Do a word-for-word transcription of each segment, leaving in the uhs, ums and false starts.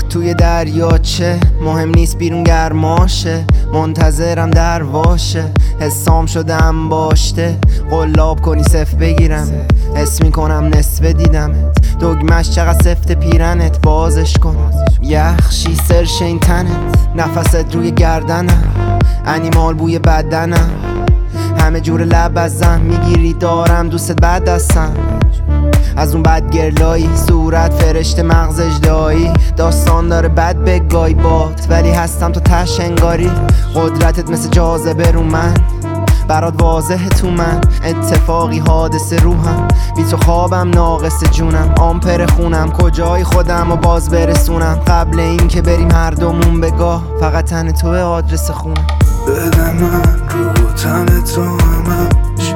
توی دریاچه، مهم نیست بیرون گرماشه، منتظرم در واشه، حسام شدم باشته، قلاب کنی صف بگیرم، حس میکنم نصف دیدمت، دگمش چقدر سفت پیرنت، بازش کن یخشی سرش این تنت، نفست روی گردنم، انیمال بوی بدنم، همه جور لب ازم میگیری دارم دوست بد دستم، از اون بد گرلایی، صورت فرشته مغز اجدایی، داستان داره بد بگای بات ولی هستم تو تش انگاری، قدرتت مثل جاذبه رو من، برات واضحه تو من، اتفاقی حادثه روحم، بی تو خوابم ناقص جونم، آمپر خونم کجای خودم و باز برسونم، قبل این که بریم هر دومون بگاه، فقط تن تو آدرس خونم. بده من رو تن تو همش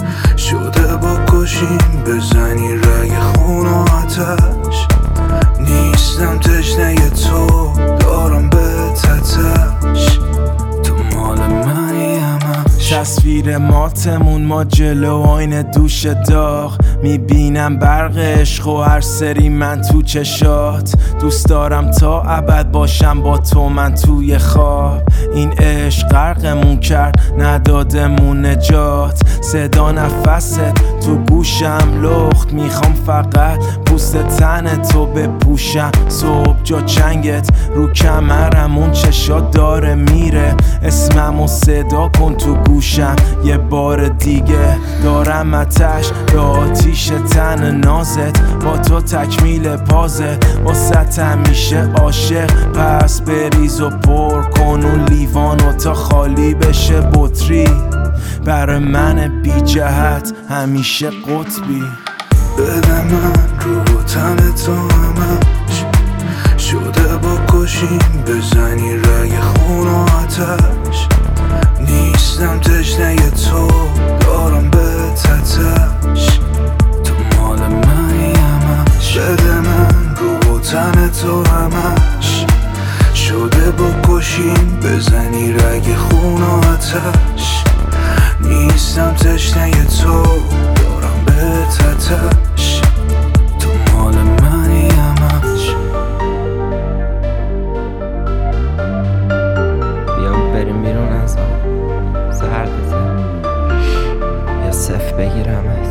شده با کشیم، بزنی رگ خون و آتش، نیستم تشنه تو دارم به تتش، تو مال منی همش. تصویر ماتمون ما جلو آینه دوش داغ، میبینم برق عشق و هر سری من تو چشات، دوست دارم تا ابد باشم با تو من توی خواب، این عشق غرقمون کرد ندادمون نجات، صدا نفست تو گوشم لخت، میخوام فقط پوست تن تو بپوشم، صبح جا چنگت رو کمرم، اون چشات داره میره، اسممو صدا کن تو گوشم یه بار دیگه، دارم آتش به آتیش تن نازت، با تو تکمیل پازه، واسه همیشه عاشق، پس بریز و پر کن اون لیوانو تا خالی بشه بطری، برای من بی جهت همیشه قطبی. بده من رو تن تو همش شده با کشیم، بزنی رگ خون و آتش، نیستم تشنه تو دارم به تتش، تو مال منی همش. بده من رو تن تو همش شده با کشیم، بزنی رگ خون و آتش، نیستم تشنه تو دارم به تتش، تو مال منی همش. بیا بریم بیرون از آن زردته، یا صف بگیرمت.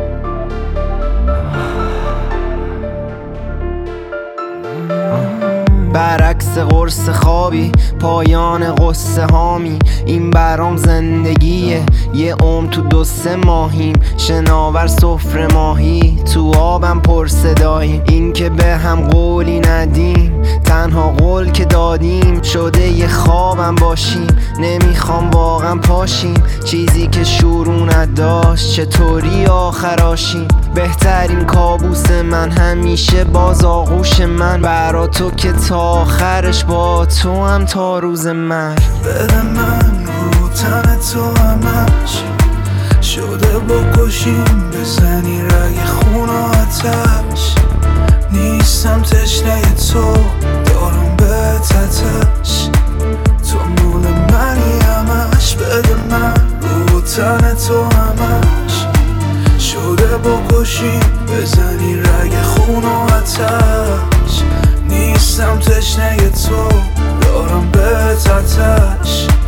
برعکس قرص خوابی، پایان قصه هامی، این برام زندگیه، یه عمر تو دو سه ماهیم، شناور سفره ماهی، تو آبم پر صداییم، این که به هم قولی ندیم، تنها قول که دادیم، شده یه خوابم باشیم، نمیخوام واقعا پاشیم، چیزی که شروع نداشت چطوری آخراشیم، بهترین کابوس من همیشه باز آغوش من، برا تو که تا آخرش با تو هم تا روز مرگ. بده من رو تن تو همش شده با کشیم، بزنی رگ خون و آتش، نیستم تشنه تو دارم به تتش، تو مال منی همش. بده من رو تن تو همش شده با کشیم، بزنی رگ خون و آتش، نیستم تشنه تو دارم به تتش.